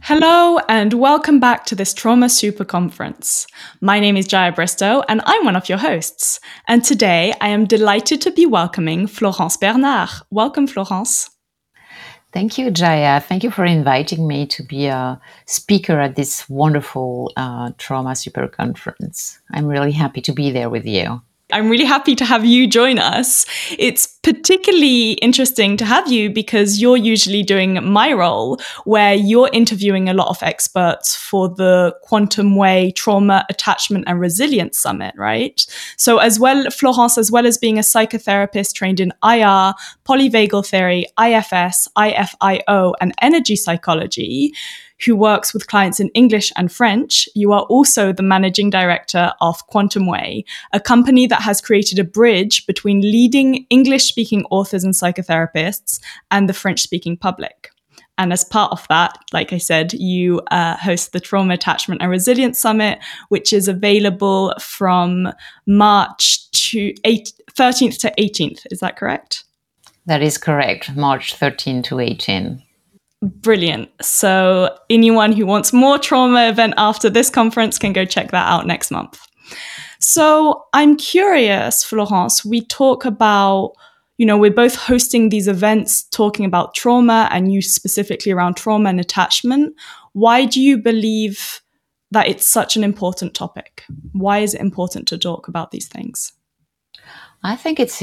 Hello and welcome back to this Trauma Super Conference. My name is Jaya Bristow and I'm one of your hosts. And today I am delighted to be welcoming Florence Bernard. Welcome, Florence. Thank you, Jaya. Thank you for inviting me to be a speaker at this wonderful Trauma Super Conference. I'm really happy to be there with you. I'm really happy to have you join us. It's particularly interesting to have you because you're usually doing my role where you're interviewing a lot of experts for the Quantum Way Trauma, Attachment and Resilience Summit, right? So Florence, as well as being a psychotherapist trained in IR, polyvagal theory, IFS, IFIO, and energy psychology, who works with clients in English and French, you are also the managing director of Quantum Way, a company that has created a bridge between leading English-speaking authors and psychotherapists and the French-speaking public. And as part of that, like I said, you host the Trauma, Attachment and Resilience Summit, which is available from March 13th to 18th. Is that correct? That is correct. March 13 to 18. Brilliant. So anyone who wants more trauma event after this conference can go check that out next month. So I'm curious, Florence, we talk about, we're both hosting these events talking about trauma and you specifically around trauma and attachment. Why do you believe that it's such an important topic? Why is it important to talk about these things? I think it's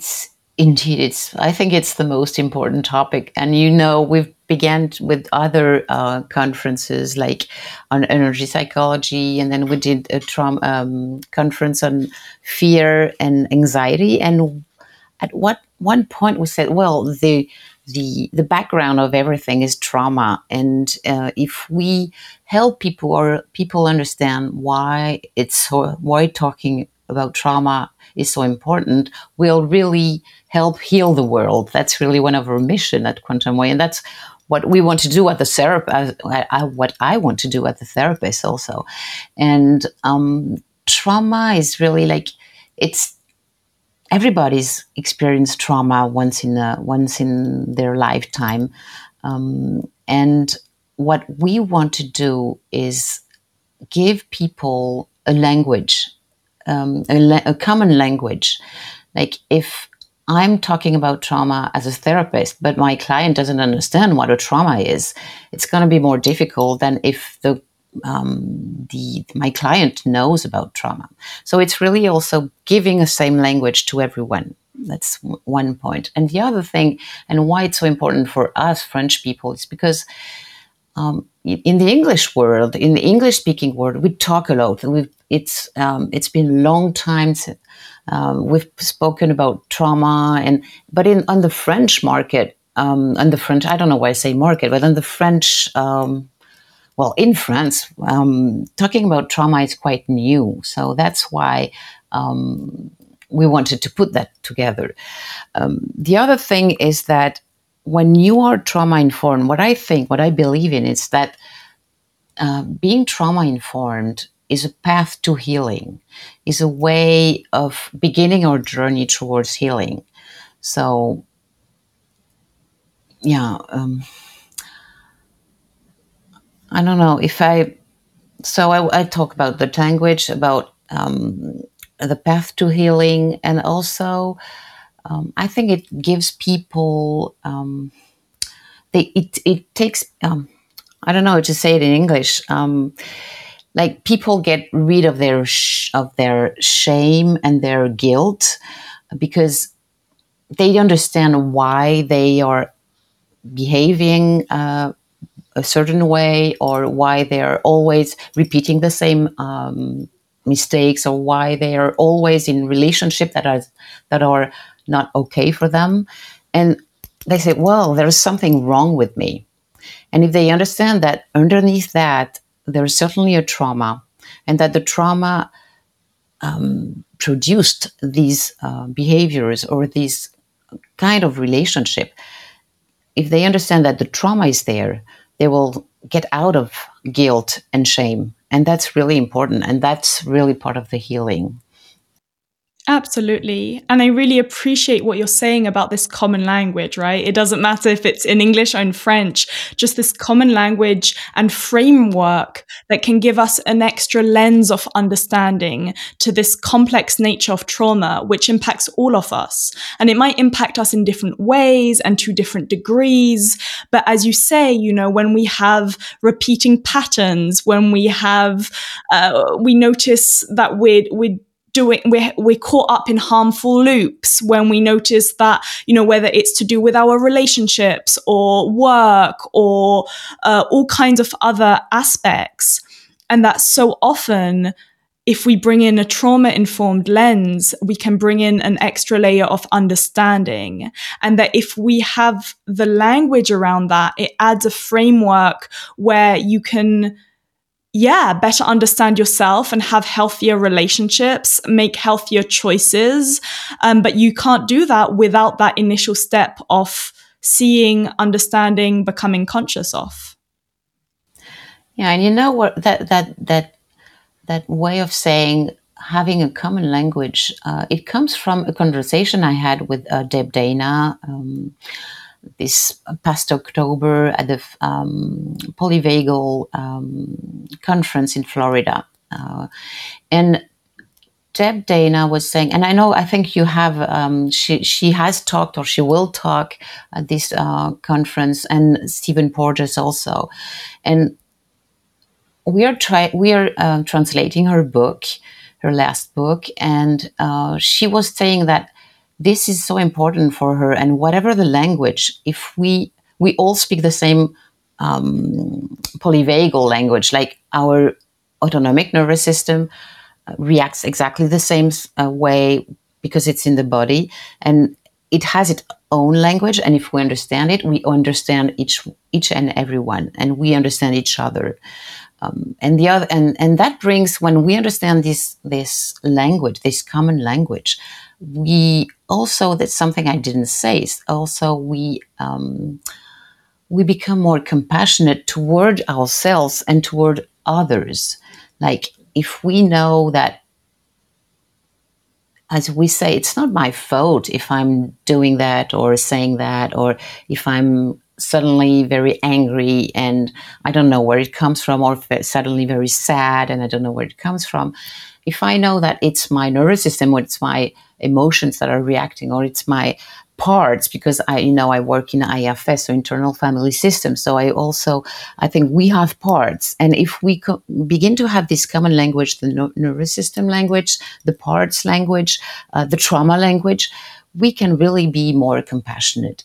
I think it's the most important topic. And we've began with other conferences like on energy psychology, and then we did a trauma conference on fear and anxiety. And at one point we said, well, the background of everything is trauma, and if we help people understand why talking about trauma is so important, will really help heal the world. That's really one of our mission at Quantum Way, and that's what we want to do at the therapist. What I want to do at the therapist also, and trauma is really like it's. Everybody's experienced trauma once in their lifetime, and what we want to do is give people a language, a common language. Like if I'm talking about trauma as a therapist, but my client doesn't understand what a trauma is, it's going to be more difficult than if my client knows about trauma. So it's really also giving the same language to everyone. That's one point. And the other thing, and why it's so important for us French people, is because in the English world, in the English-speaking world, we talk a lot. It's been a long time since we've spoken about trauma, but on the French market, on the French, I don't know why I say market, but on the French. In France, talking about trauma is quite new. So that's why we wanted to put that together. The other thing is that when you are trauma-informed, what I believe in is that being trauma-informed is a path to healing, is a way of beginning our journey towards healing. So, yeah. I don't know if I talk about the language, about the path to healing, and also I think it gives people, it takes, I don't know how to say it in English, like people get rid of their shame and their guilt because they understand why they are behaving a certain way, or why they're always repeating the same mistakes, or why they are always in relationships that are not okay for them. And they say, well, there's something wrong with me. And if they understand that underneath that, there's certainly a trauma, and that the trauma produced these behaviors or these kind of relationship, if they understand that the trauma is there, they will get out of guilt and shame. And that's really important. And that's really part of the healing. Absolutely. And I really appreciate what you're saying about this common language, right? It doesn't matter if it's in English or in French, just this common language and framework that can give us an extra lens of understanding to this complex nature of trauma, which impacts all of us. And it might impact us in different ways and to different degrees. But as you say, when we have repeating patterns, when we notice that we're caught up in harmful loops, when we notice that, whether it's to do with our relationships or work or all kinds of other aspects. And that so often, if we bring in a trauma-informed lens, we can bring in an extra layer of understanding. And that if we have the language around that, it adds a framework where you can better understand yourself and have healthier relationships, make healthier choices. But you can't do that without that initial step of seeing, understanding, becoming conscious of. Yeah, and you know what, that way of saying having a common language, it comes from a conversation I had with Deb Dana this past October at the Polyvagal conference in Florida. And Deb Dana was saying, and I think you have, she has talked, or she will talk at this conference, and Stephen Porges also. And we are translating her book, her last book, and she was saying that this is so important for her, and whatever the language, if we all speak the same polyvagal language, like our autonomic nervous system reacts exactly the same way because it's in the body, and it has its own language. And if we understand it, we understand each and every one, and we understand each other. And the other, and that brings, when we understand this language, this common language, we also, that's something I didn't say, is also we become more compassionate toward ourselves and toward others. Like, if we know that, as we say, it's not my fault if I'm doing that or saying that, or if I'm suddenly very angry and I don't know where it comes from, or suddenly very sad and I don't know where it comes from. If I know that it's my nervous system, or it's my emotions that are reacting, or it's my parts, because I work in IFS, so internal family system. So I think we have parts. And if we begin to have this common language, the nervous system language, the parts language, the trauma language, we can really be more compassionate.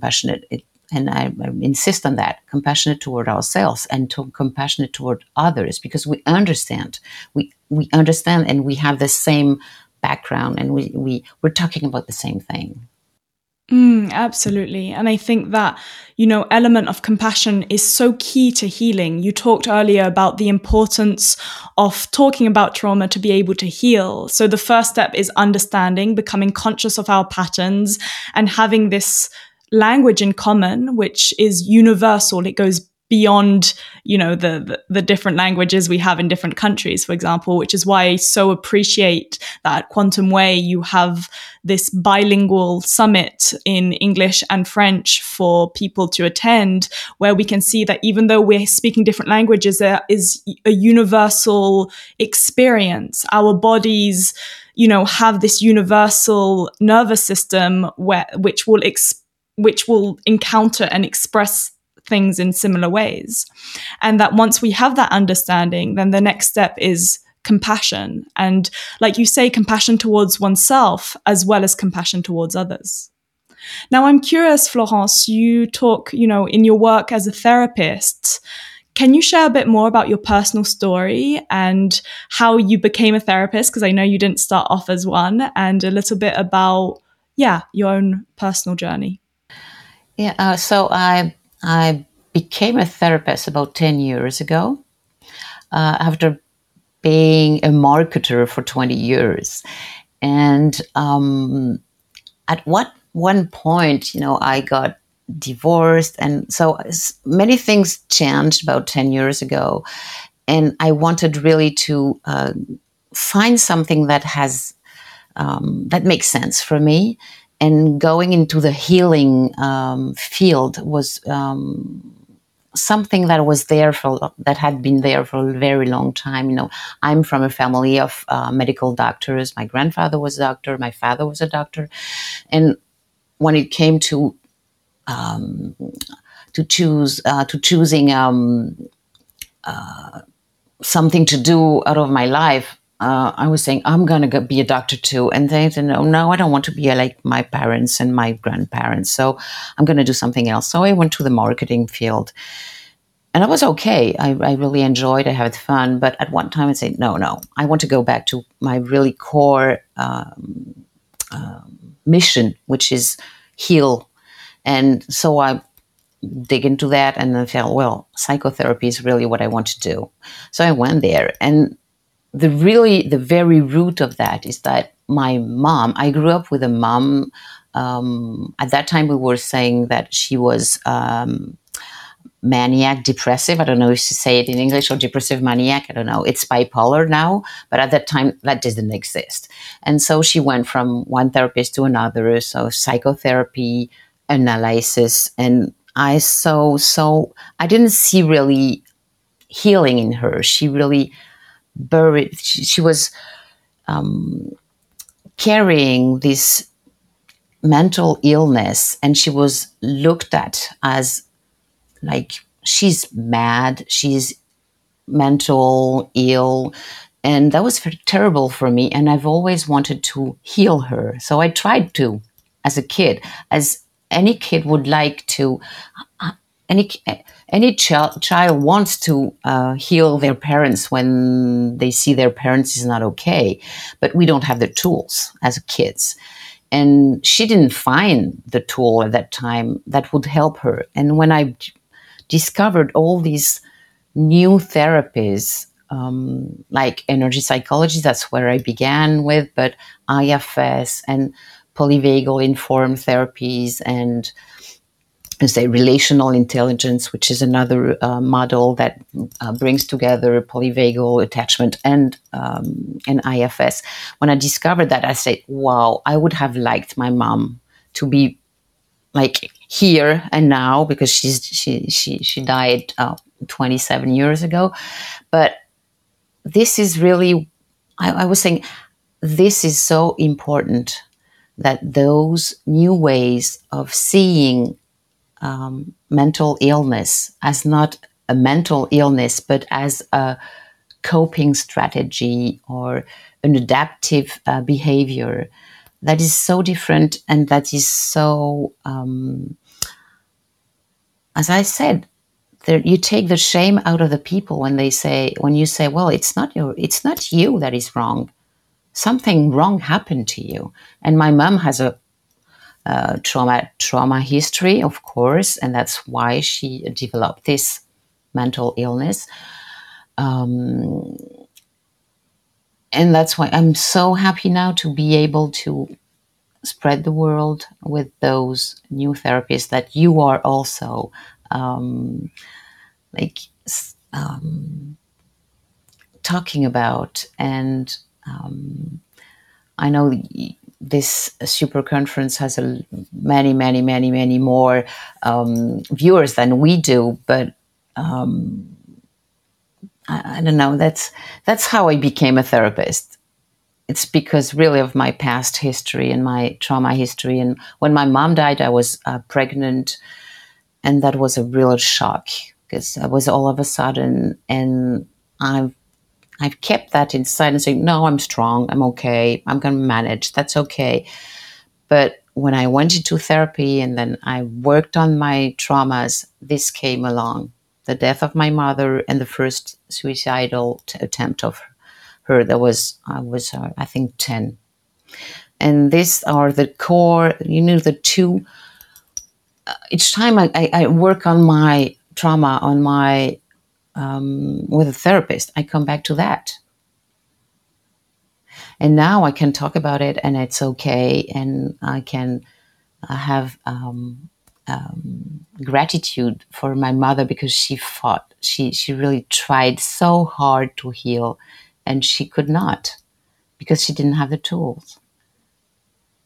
And I insist on that, compassionate toward ourselves and compassionate toward others, because we understand. We understand, and we have the same background, and we're talking about the same thing. Absolutely. And I think that, element of compassion is so key to healing. You talked earlier about the importance of talking about trauma to be able to heal. So the first step is understanding, becoming conscious of our patterns, and having this language in common, which is universal. It goes beyond, the different languages we have in different countries, for example, which is why I so appreciate that at Quantum Way you have this bilingual summit in English and French for people to attend, where we can see that even though we're speaking different languages, there is a universal experience. Our bodies, have this universal nervous system which will encounter and express things in similar ways. And that once we have that understanding, then the next step is compassion. And like you say, compassion towards oneself as well as compassion towards others. Now, I'm curious, Florence, you talk, in your work as a therapist. Can you share a bit more about your personal story and how you became a therapist? Because I know you didn't start off as one, and a little bit about, your own personal journey. Yeah, so I became a therapist about 10 years ago, after being a marketer for 20 years. And at one point, I got divorced. And so many things changed about 10 years ago. And I wanted really to find something that has that makes sense for me. And going into the healing field was something that was there that had been there for a very long time. I'm from a family of medical doctors. My grandfather was a doctor. My father was a doctor. And when it came to choosing something to do out of my life, I was saying, I'm going to be a doctor too. And they said, no, I don't want to be like my parents and my grandparents. So I'm going to do something else. So I went to the marketing field. And I was okay. I really enjoyed it. I had fun. But at one time I said, no, I want to go back to my really core mission, which is heal. And so I dig into that and I felt, well, psychotherapy is really what I want to do. So I went there. And the very root of that is that my mom, I grew up with a mom. At that time, we were saying that she was maniac depressive. I don't know if to say it in English, or depressive maniac. I don't know. It's bipolar now, but at that time that didn't exist. And so she went from one therapist to another. So psychotherapy, analysis, and I didn't see really healing in her. She really buried. She was carrying this mental illness, and she was looked at as like she's mad, she's mental ill. And that was very terrible for me. And I've always wanted to heal her. So I tried to, as a kid, as any kid would like to. Any child wants to heal their parents when they see their parents is not okay. But we don't have the tools as kids. And she didn't find the tool at that time that would help her. And when I discovered all these new therapies, like energy psychology, that's where I began with, but IFS and polyvagal informed therapies, and say relational intelligence, which is another model that brings together polyvagal attachment and IFS. When I discovered that, I said, wow, I would have liked my mom to be like here and now, because she died 27 years ago. But this is really, I was saying, this is so important, that those new ways of seeing mental illness as not a mental illness, but as a coping strategy or an adaptive behavior, that is so different, and that is so, as I said, you take the shame out of the people when you say, well, it's not you that is wrong. Something wrong happened to you. And my mom has a trauma history, of course, and that's why she developed this mental illness. And that's why I'm so happy now to be able to spread the world with those new therapies that you are also talking about. And I know this super conference has many more viewers than we do, but I don't know. That's how I became a therapist. It's because really of my past history and my trauma history. And when my mom died, I was pregnant, and that was a real shock, because I was all of a sudden, and I've kept that inside and saying, no, I'm strong, I'm okay, I'm going to manage, that's okay. But when I went into therapy and then I worked on my traumas, this came along. The death of my mother and the first suicidal attempt of her. I was, I think, 10. And these are the core, the two. Each time I work on my trauma, on my with a therapist, I come back to that. And now I can talk about it, and it's okay, and I can have gratitude for my mother, because she fought. She really tried so hard to heal, and she could not, because she didn't have the tools.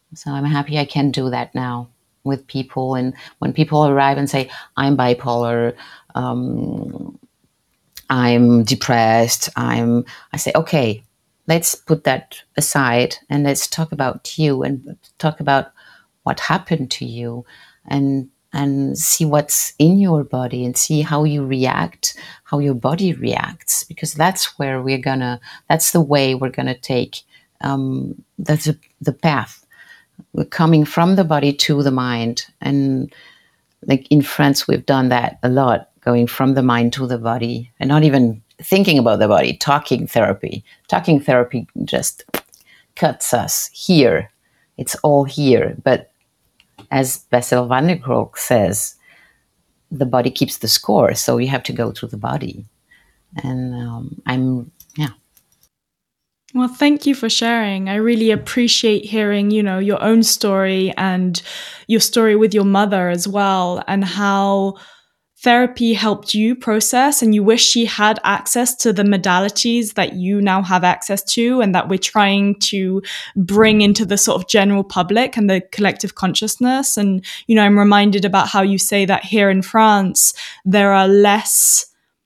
So I'm happy I can do that now with people. And when people arrive and say, I'm bipolar, um, I'm depressed, I say, okay, let's put that aside and let's talk about you and talk about what happened to you, and see what's in your body and see how you react, how your body reacts, because that's the way we're gonna take, that's the path. We're coming from the body to the mind. And like in France, we've done that a lot, going from the mind to the body and not even thinking about the body. Talking therapy just cuts us here. It's all here. But as Bessel van der Kolk says, the body keeps the score. So you have to go to the body. And yeah. Well, thank you for sharing. I really appreciate hearing, your own story and your story with your mother as well, and how therapy helped you process, and you wish she had access to the modalities that you now have access to and that we're trying to bring into the sort of general public and the collective consciousness. And, I'm reminded about how you say that here in France, there are less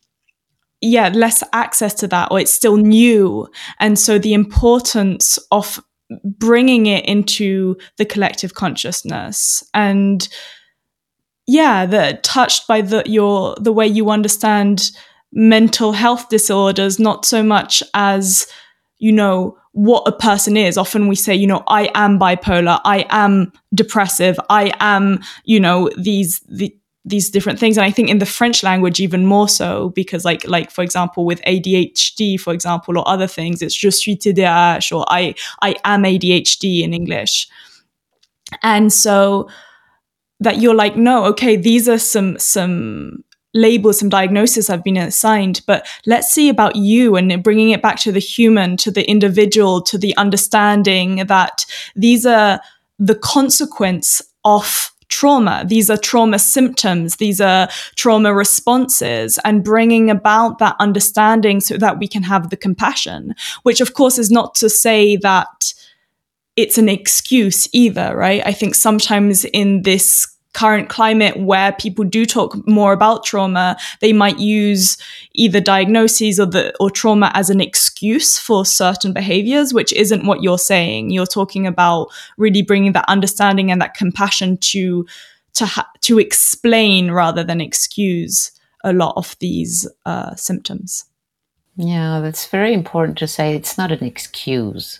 access to that, or it's still new. And so the importance of bringing it into the collective consciousness, and touched by the way you understand mental health disorders, not so much as, what a person is. Often we say, I am bipolar, I am depressive, I am, these different things. And I think in the French language even more so, because like for example with ADHD, for example, or other things, it's je suis TDAH, or I am ADHD in English. And so that you're like, no, okay, these are some labels, some diagnoses have been assigned, but let's see about you, and bringing it back to the human, to the individual, to the understanding that these are the consequence of trauma. These are trauma symptoms. These are trauma responses, and bringing about that understanding so that we can have the compassion, which of course is not to say that it's an excuse either, right? I think sometimes in this current climate where people do talk more about trauma, they might use either diagnoses or trauma as an excuse for certain behaviors, which isn't what you're saying. You're talking about really bringing that understanding and that compassion to explain rather than excuse a lot of these symptoms. Yeah, that's very important to say. It's not an excuse.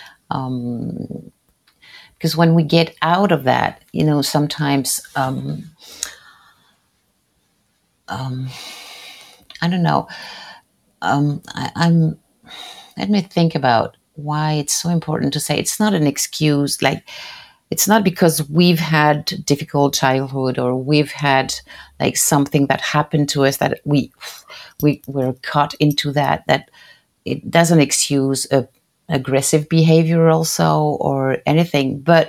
Because when we get out of that, sometimes, I don't know, I'm let me think about why it's so important to say it's not an excuse. Like, it's not because we've had difficult childhood, or we've had like something that happened to us that we were caught into that it doesn't excuse aggressive behavior also, or anything. But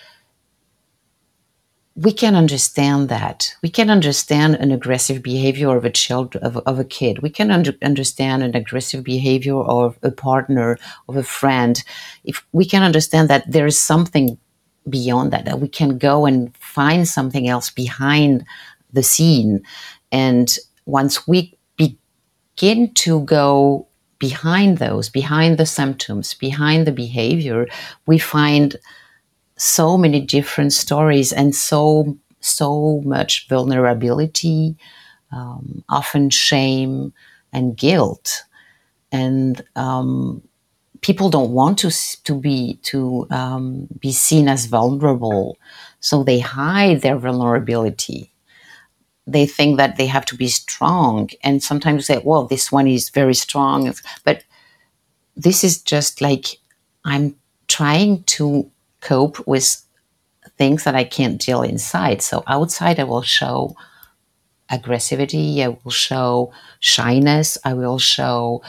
we can understand that. We can understand an aggressive behavior of a child, of a kid. We can understand an aggressive behavior of a partner, of a friend. If we can understand that there is something beyond that we can go and find something else behind the scene. And once we begin to go behind the symptoms, behind the behavior, we find so many different stories and so much vulnerability, often shame and guilt. And people don't want to be seen as vulnerable, so they hide their vulnerability. They think that they have to be strong, and sometimes say, well, this one is very strong, but this is just like, I'm trying to cope with things that I can't deal inside. So outside, I will show aggressivity, I will show shyness, I will show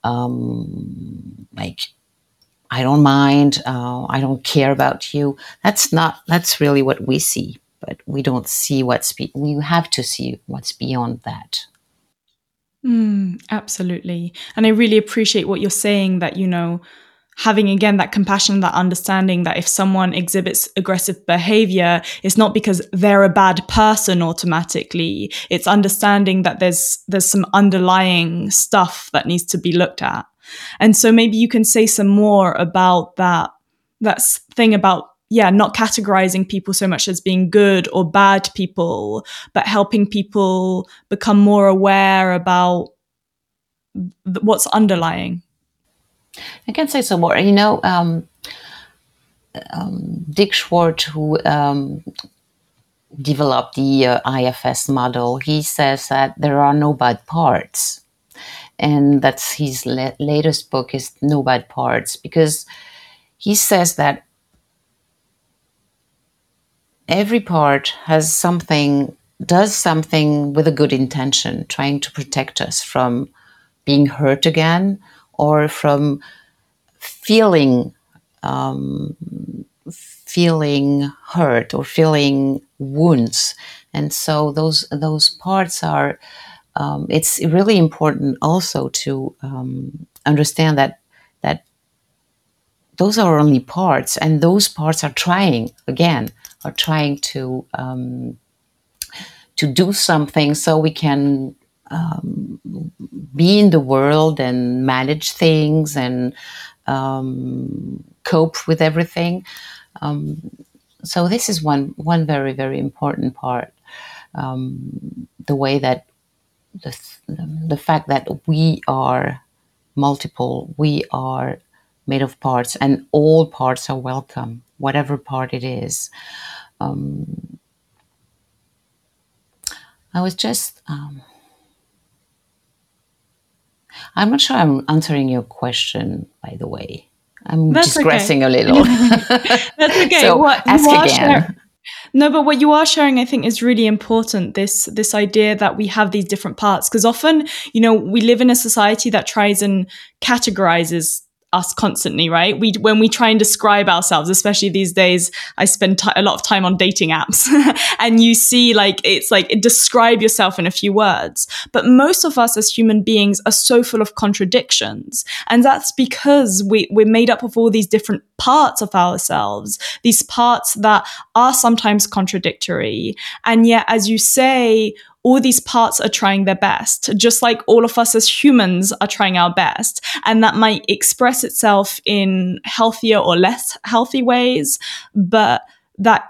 like, I don't mind, I don't care about you. That's really what we see, but we don't see we have to see what's beyond that. Absolutely. And I really appreciate what you're saying, that, having again that compassion, that understanding that if someone exhibits aggressive behavior, it's not because they're a bad person automatically. It's understanding that there's some underlying stuff that needs to be looked at. And so maybe you can say some more about that thing about, not categorizing people so much as being good or bad people, but helping people become more aware about what's underlying. I can say some more. Dick Schwartz, who developed the IFS model, he says that there are no bad parts. And that's his latest book, is No Bad Parts, because he says that every part does something with a good intention, trying to protect us from being hurt again, or from feeling hurt or feeling wounds. And so those parts are, it's really important also to understand that those are only parts, and those parts are trying to do something so we can be in the world and manage things and cope with everything. So this is one very, very important part. The way that the fact that we are multiple, we are made of parts, and all parts are welcome, whatever part it is. I was just, I'm not sure I'm answering your question, by the way. I'm digressing a little. That's okay. So ask again. No, but what you are sharing, I think, is really important. This idea that we have these different parts, because often, we live in a society that tries and categorizes us constantly, right? When we try and describe ourselves, especially these days, I spend a lot of time on dating apps, and you see, it's like describe yourself in a few words. But most of us as human beings are so full of contradictions, and that's because we're made up of all these different parts of ourselves, these parts that are sometimes contradictory, and yet, as you say, all these parts are trying their best, just like all of us as humans are trying our best. And that might express itself in healthier or less healthy ways, but that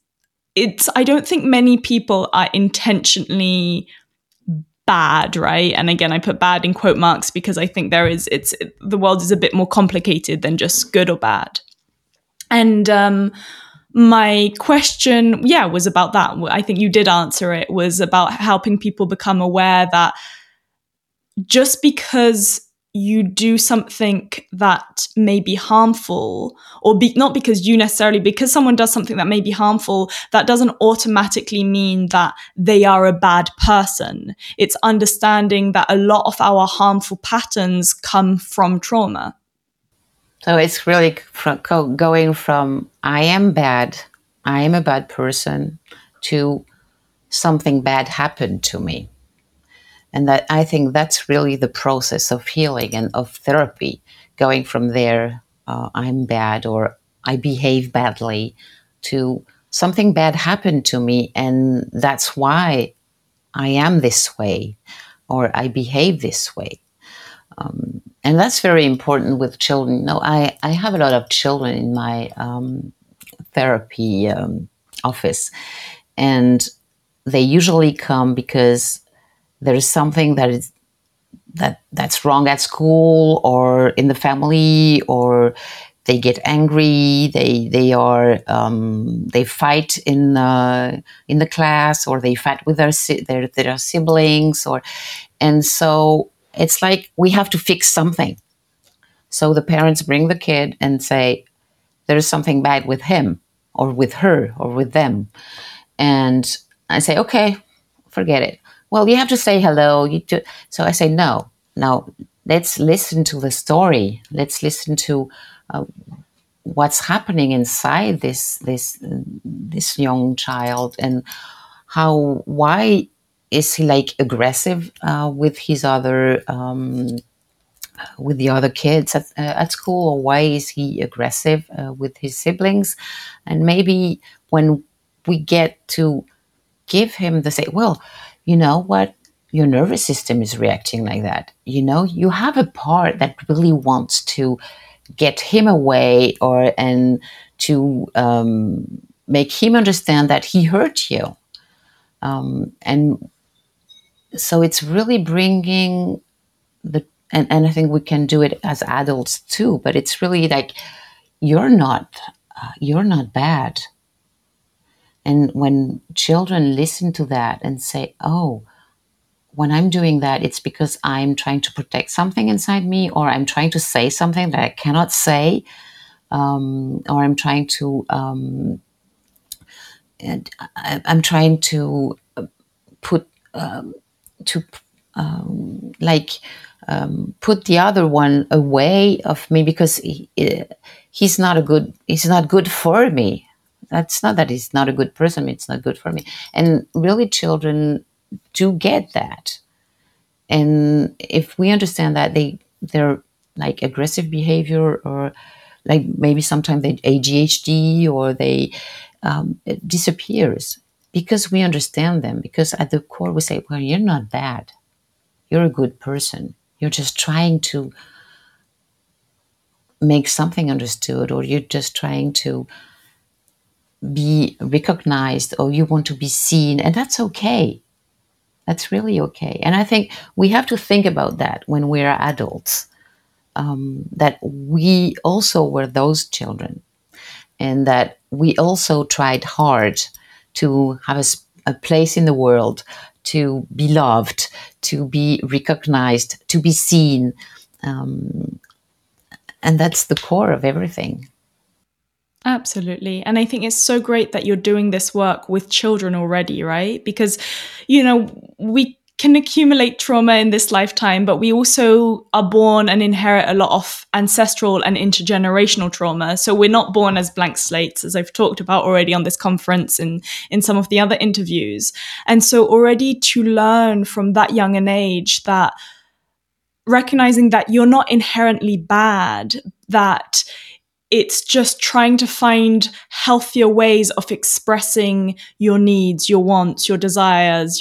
I don't think many people are intentionally bad, right? And again, I put bad in quote marks because I think the world is a bit more complicated than just good or bad. And, my question, was about that. I think you did answer it, was about helping people become aware that just because you do something that may be harmful, or not because you necessarily, because someone does something that may be harmful, that doesn't automatically mean that they are a bad person. It's understanding that a lot of our harmful patterns come from trauma. So it's really going from I am bad, I am a bad person, to something bad happened to me. And that, I think that's really the process of healing and of therapy, going from there, I'm bad or I behave badly, to something bad happened to me, and that's why I am this way or I behave this way. And that's very important with children. I have a lot of children in my therapy office, and they usually come because there is something that's wrong at school or in the family, or they get angry. They fight in the class, or they fight with their siblings, and so it's like we have to fix something. So the parents bring the kid and say, there's something bad with him or with her or with them. And I say, okay, forget it. Well, you have to say hello. So I say, no, now let's listen to the story. Let's listen to what's happening inside this young child, and why is he like aggressive with his other with the other kids at school, or why is he aggressive with his siblings? And maybe when we get to give him the say, well, you know what, your nervous system is reacting like that. You know, you have a part that really wants to get him away, or and to make him understand that he hurt you. And so it's really bringing the, and I think we can do it as adults too, but it's really like, you're not you're not bad. And when children listen to that and say, oh, when I'm doing that, it's because I'm trying to protect something inside me, or I'm trying to say something that I cannot say, or I'm trying to and I'm trying to put to like put the other one away of me because he's not good for me. That's not that he's not a good person. It's not good for me. And really, children do get that. And if we understand that they're like aggressive behavior, or like maybe sometimes they ADHD, or they it disappears because we understand them. Because at the core we say, well, you're not bad. You're a good person. You're just trying to make something understood, or you're just trying to be recognized, or you want to be seen, and that's okay. That's really okay. And I think we have to think about that when we're adults, that we also were those children, and that we also tried hard to have a place in the world, to be loved, to be recognized, to be seen. And that's the core of everything. Absolutely. And I think it's so great that you're doing this work with children already, right? Because, you know, we can accumulate trauma in this lifetime, but we also are born and inherit a lot of ancestral and intergenerational trauma. So we're not born as blank slates, as I've talked about already on this conference and in some of the other interviews. And so already to learn from that young an age that recognizing that you're not inherently bad, that it's just trying to find healthier ways of expressing your needs, your wants, your desires,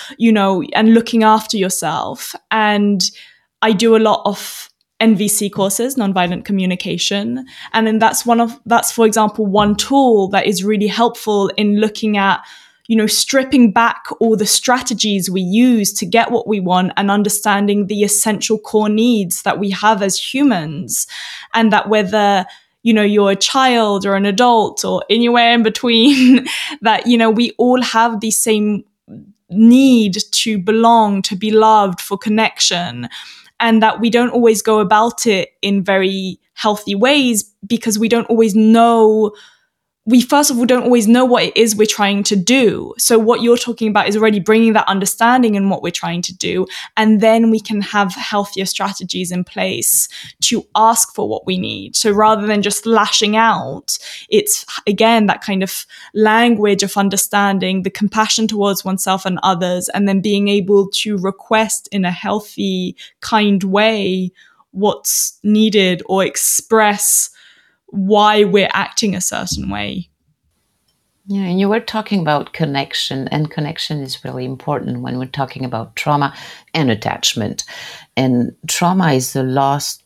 and looking after yourself. And I do a lot of NVC courses, nonviolent communication. And then that's, for example, one tool that is really helpful in looking at, stripping back all the strategies we use to get what we want and understanding the essential core needs that we have as humans. And that whether you're a child or an adult or anywhere in between, that, we all have the same need to belong, to be loved, for connection. And that we don't always go about it in very healthy ways because we don't always know. We first of all don't always know what it is we're trying to do. So what you're talking about is already bringing that understanding in what we're trying to do. And then we can have healthier strategies in place to ask for what we need. So rather than just lashing out, it's again that kind of language of understanding, the compassion towards oneself and others, and then being able to request in a healthy, kind way what's needed or express why we're acting a certain way. Yeah, and you were talking about connection, and connection is really important when we're talking about trauma and attachment. And trauma is the loss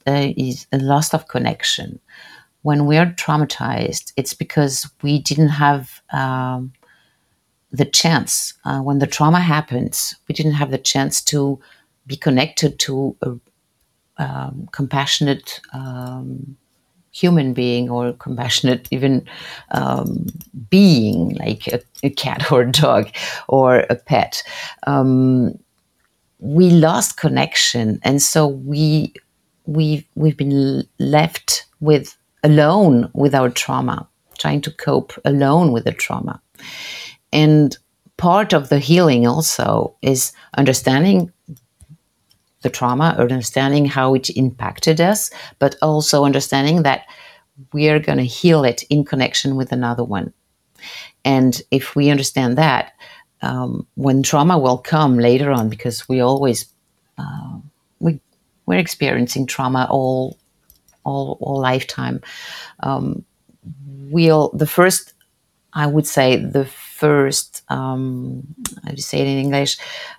of connection. When we are traumatized, it's because we didn't have the chance. When the trauma happens, we didn't have the chance to be connected to a compassionate human being, or compassionate even being, like a cat or a dog or a pet. We lost connection, and so we've been left alone with our trauma, trying to cope alone with the trauma. And part of the healing also is understanding the trauma, understanding how it impacted us, but also understanding that we are going to heal it in connection with another one. And if we understand that, when trauma will come later on, because we always we're experiencing trauma all lifetime. The first, I would say, the first, how do you say it in English?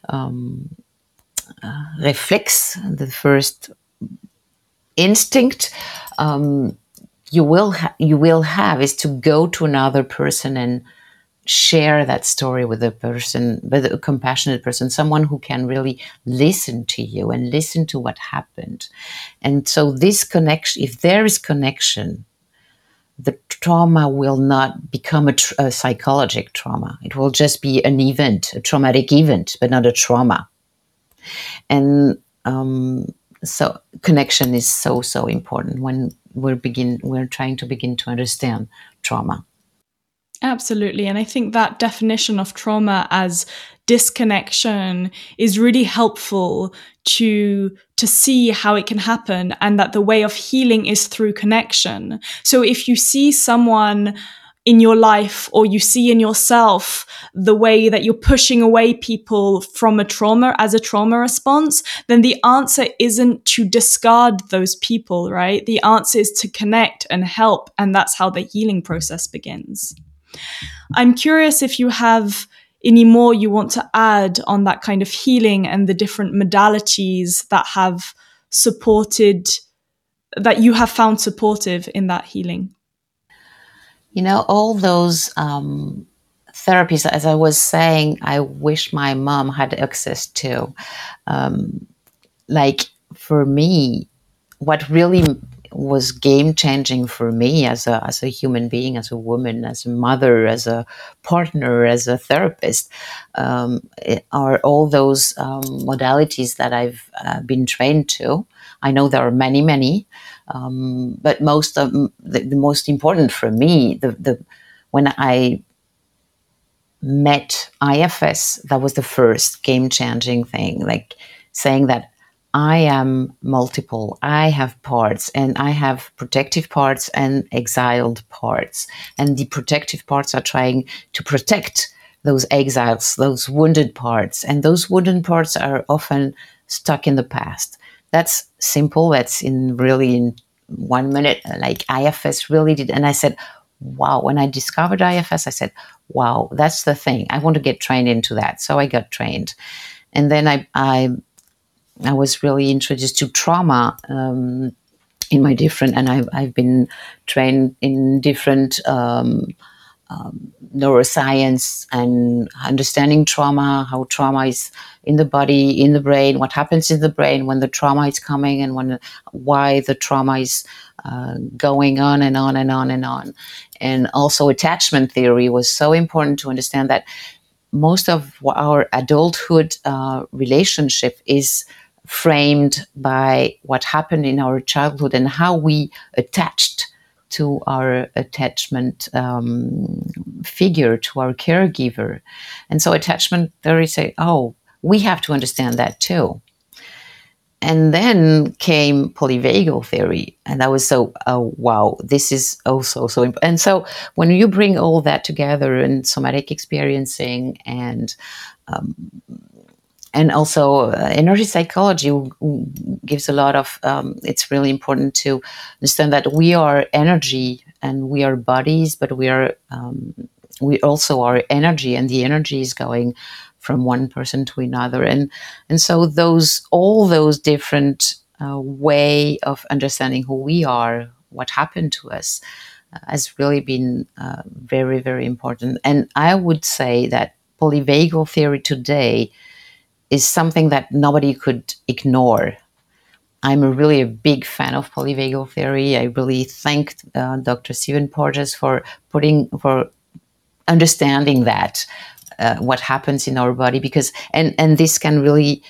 Reflex, the first instinct you will have is to go to another person and share that story with with a compassionate person, someone who can really listen to you and listen to what happened. And so this connection, if there is connection, the trauma will not become a psychological trauma. It will just be an event, a traumatic event, but not a trauma. And so connection is so important when we're trying to begin to understand trauma. Absolutely. And I think that definition of trauma as disconnection is really helpful to see how it can happen, and that the way of healing is through connection. So if you see someone in your life, or you see in yourself the way that you're pushing away people from a trauma as a trauma response, then the answer isn't to discard those people, right? The answer is to connect and help. And that's how the healing process begins. I'm curious if you have any more you want to add on that kind of healing and the different modalities that have supported, that you have found supportive in that healing. All those therapies, as I was saying, I wish my mom had access to. Like for me, what really was game changing for me as a human being, as a woman, as a mother, as a partner, as a therapist, are all those modalities that I've been trained to. I know there are many, but most of the most important for me, when I met IFS, that was the first game changing thing, like saying that I am multiple. I have parts, and I have protective parts and exiled parts. And the protective parts are trying to protect those exiles, those wounded parts. And those wounded parts are often stuck in the past. That's simple. That's in 1 minute, like IFS really did. And I said, wow, when I discovered IFS, I said, wow, that's the thing. I want to get trained into that. So I got trained. And then I was really introduced to trauma in my different, and I've been trained in different neuroscience and understanding trauma, how trauma is in the body, in the brain, what happens in the brain when the trauma is coming, and why the trauma is going on and on and on and on. And also attachment theory was so important to understand that most of our adulthood relationship is framed by what happened in our childhood and how we attached to our attachment figure, to our caregiver. And so attachment theory say, oh, we have to understand that too. And then came polyvagal theory, and that was so, oh, wow, this is also so important. And so when you bring all that together, and somatic experiencing, and also energy psychology gives a lot of, it's really important to understand that we are energy and we are bodies, but we also are energy, and the energy is going from one person to another. And so all those different way of understanding who we are, what happened to us, has really been very, very important. And I would say that polyvagal theory today is something that nobody could ignore. I'm really a big fan of polyvagal theory. I really thank Dr. Stephen Porges for understanding that what happens in our body, because and this can really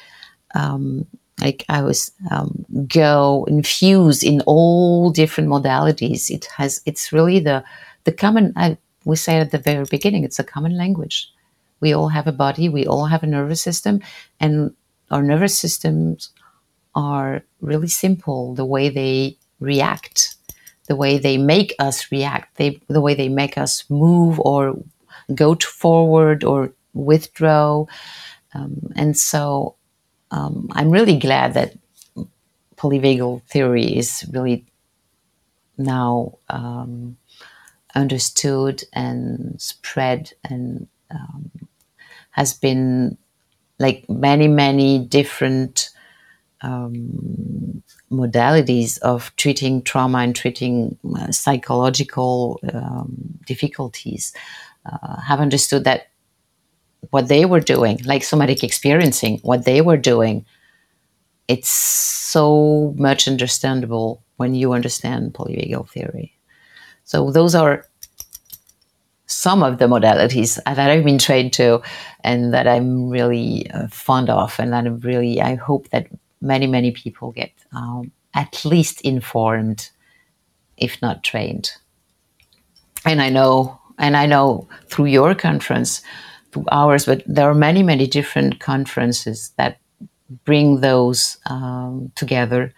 go infuse in all different modalities. It's really the common. We say at the very beginning, it's a common language. We all have a body, we all have a nervous system, and our nervous systems are really simple, the way they react, the way they make us react, the way they make us move or go forward or withdraw. And so I'm really glad that polyvagal theory is really now understood and spread, and has been like many different modalities of treating trauma and treating psychological difficulties, have understood that what they were doing, like somatic experiencing, what they were doing, it's so much understandable when you understand polyvagal theory. So those are some of the modalities that I've been trained to, and that I'm really fond of, and that I hope that many people get at least informed, if not trained. And I know through your conference, through ours, but there are many different conferences that bring those together,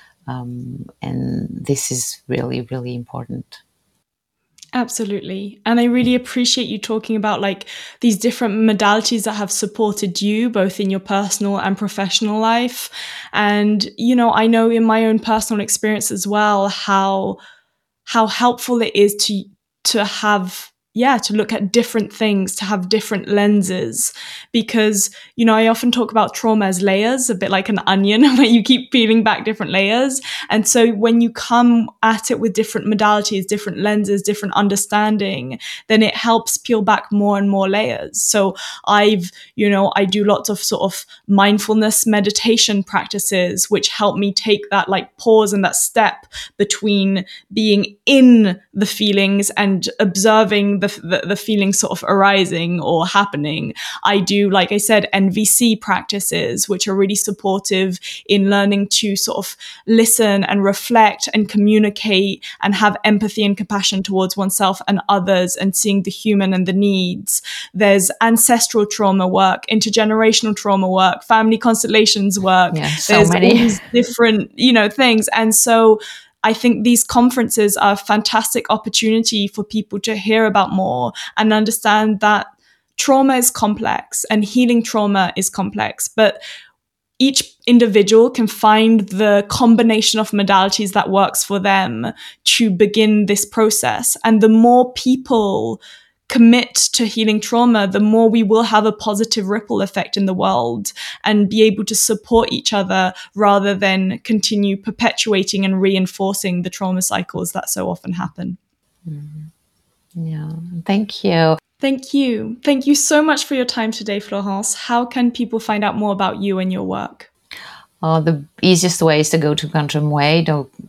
and this is really important. Absolutely. And I really appreciate you talking about like these different modalities that have supported you both in your personal and professional life. And, you know, I know in my own personal experience as well, how helpful it is to have to look at different things, to have different lenses, because, you know, I often talk about trauma as layers, a bit like an onion where you keep peeling back different layers. And so when you come at it with different modalities, different lenses, different understanding, then it helps peel back more and more layers. So I do lots of sort of mindfulness meditation practices, which help me take that like pause and that step between being in the feelings and observing the feelings sort of arising or happening. I do, like I said, NVC practices, which are really supportive in learning to sort of listen and reflect and communicate and have empathy and compassion towards oneself and others, and seeing the human and the needs. There's ancestral trauma work, intergenerational trauma work, family constellations work. Yeah, so There's many all these different, things. And so I think these conferences are a fantastic opportunity for people to hear about more and understand that trauma is complex and healing trauma is complex, but each individual can find the combination of modalities that works for them to begin this process. And the more people commit to healing trauma, the more we will have a positive ripple effect in the world and be able to support each other rather than continue perpetuating and reinforcing the trauma cycles that so often happen. Yeah, thank you. Thank you. Thank you so much for your time today, Florence. How can people find out more about you and your work? The easiest way is to go to Quantum Way,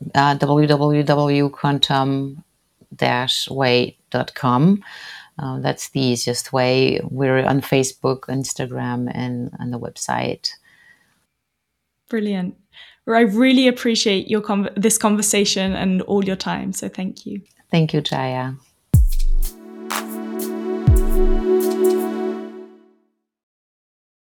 www.quantum-way.com. That's the easiest way. We're on Facebook, Instagram, and on the website. Brilliant. I really appreciate this conversation and all your time. So thank you. Thank you, Jaya.